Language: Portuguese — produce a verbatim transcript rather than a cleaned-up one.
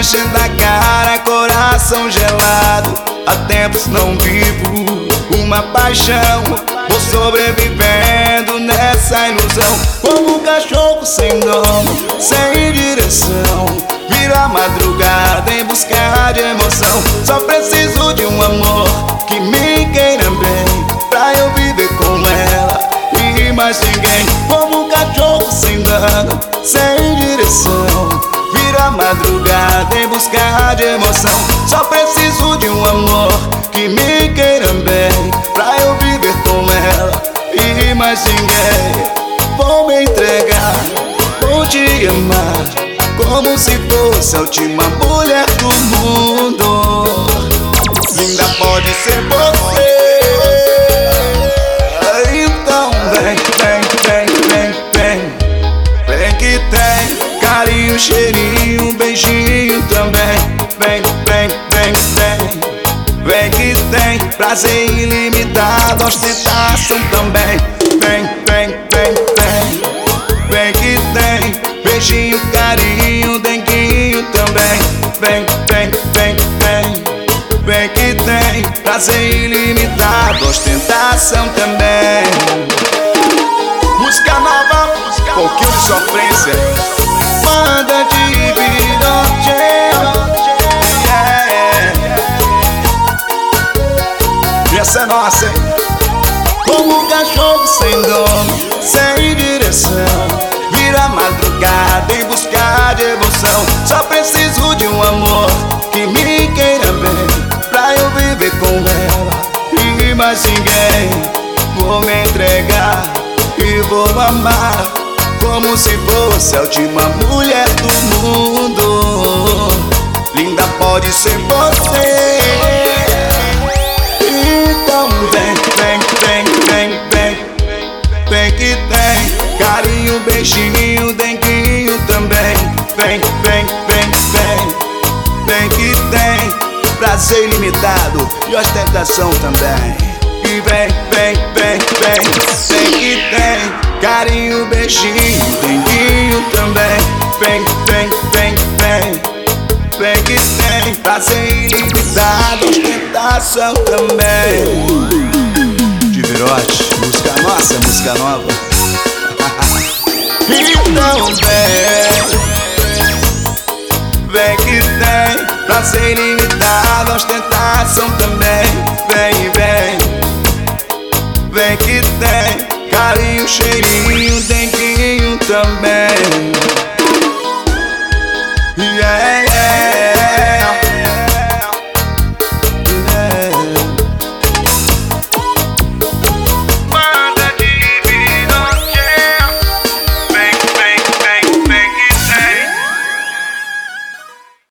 enchendo a cara, coração gelado. Há tempos não vivo uma paixão, vou sobrevivendo nessa ilusão. Como um cachorro sem dono, sem direção, viro a madrugada em busca de emoção. Só preciso de um amor que me queira bem, pra eu viver com ela e mais ninguém. Como um cachorro sem dono, sem direção, viro a madrugada em busca de emoção. Só preciso de um amor que me queira bem, pra eu viver com ela e mais ninguém. Vou me entregar, vou te amar, como se fosse a última mulher do mundo. Linda pode ser você, então vem, vem, vem, vem, vem. Vem que tem carinho, cheirinho, beijinho também. Vem, vem, vem, vem. Vem que tem prazer ilimitado, ostentação também. Vem, vem, vem, vem. Vem que tem beijinho, carinho, denguinho também. Vem, vem, vem, vem. Vem que tem prazer ilimitado, ostentação também. Música nova, pouquinho de sofrência. Manda de virote, yeah. E essa é nossa, hein? Como um cachorro sem dono, sem direção, vira a madrugada em busca de emoção. Só preciso de um amor que me queira bem, pra eu viver com ela e mais ninguém. Vou me entregar e vou amar, como se fosse a última mulher do mundo. Linda pode ser você, então vem, vem, vem, vem, vem. Vem que tem carinho, beijinho, denguinho também. Vem, vem, vem, vem. Vem que tem prazer ilimitado e ostentação também. E vem, vem, vem, vem. Vem que tem carinho, beijinho, denguinho também. Vem, vem, vem, vem. Vem que tem prazer ilimitado, ostentação também. De Virote, música nossa, música nova. Então vem, vem que tem prazer ilimitado, ostentação também. Vem, vem, vem que tem carinho, cheirinho, denguinho também.